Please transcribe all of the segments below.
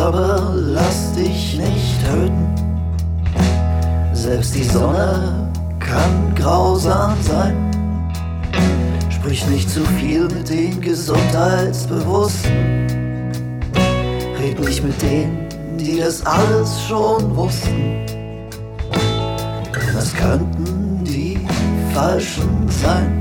aber lass dich nicht töten. Selbst die Sonne kann grausam sein. Sprich nicht zu viel mit den Gesundheitsbewussten. Red nicht mit denen, die das alles schon wussten. Denn das könnten die Falschen sein.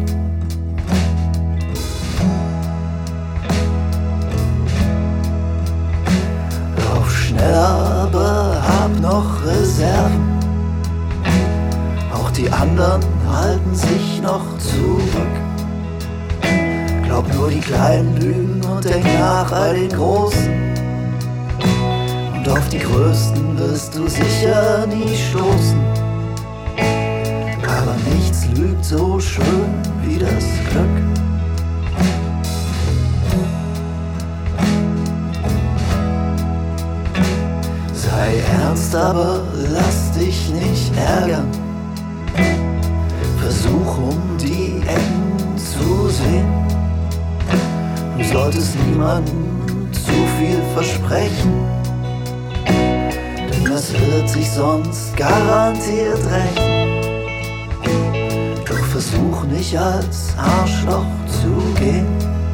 Lauf schneller, aber hab noch Reserven. Auch die anderen halten sich noch zurück. Glaub nur die kleinen Lügen und denk nach all den großen. Und auf die größten wirst du sicher nie stoßen. Aber nichts lügt so schön wie das Glück. Sei ernst, aber lass dich nicht ärgern. Versuch um die Ecken zu sehen. Du solltest niemandem zu viel versprechen, denn das wird sich sonst garantiert rächen. Doch versuch nicht als Arschloch zu gehen.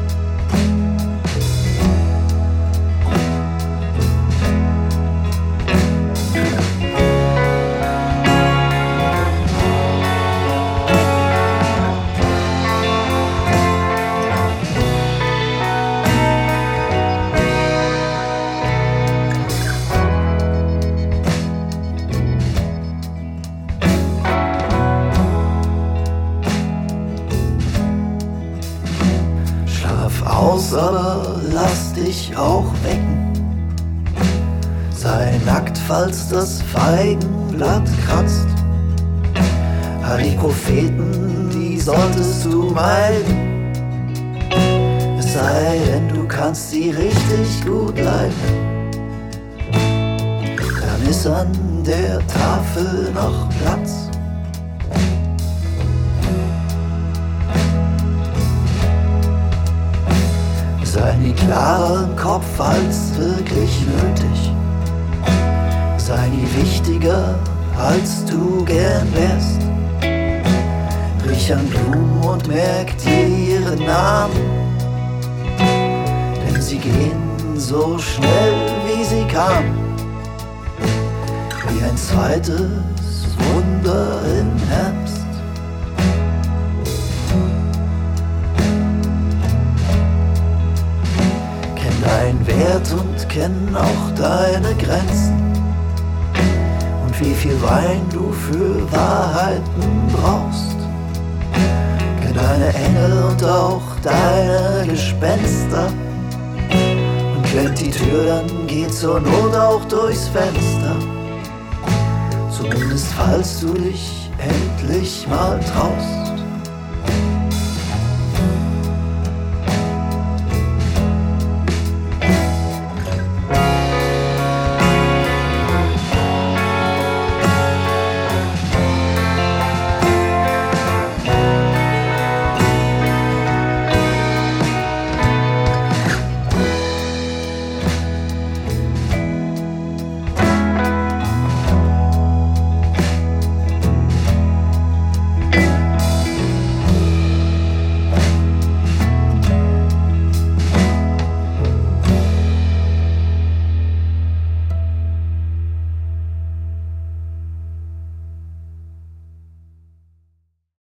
Aus, aber lass dich auch wecken. Sei nackt, falls das Feigenblatt kratzt. Die Propheten, die solltest du meiden. Es sei denn, du kannst sie richtig gut leiden. Dann ist an der Tafel noch Platz. Sei nie klarer im Kopf als wirklich nötig. Sei nie wichtiger, als du gern wärst. Riech an Blumen und merk dir ihren Namen. Denn sie gehen so schnell, wie sie kamen. Wie ein zweites Wunder im Herbst. Dein Wert und kenn auch deine Grenzen und wie viel Wein du für Wahrheiten brauchst. Kenn deine Engel und auch deine Gespenster und klemmt die Tür, dann geht zur Not auch durchs Fenster. Zumindest falls du dich endlich mal traust.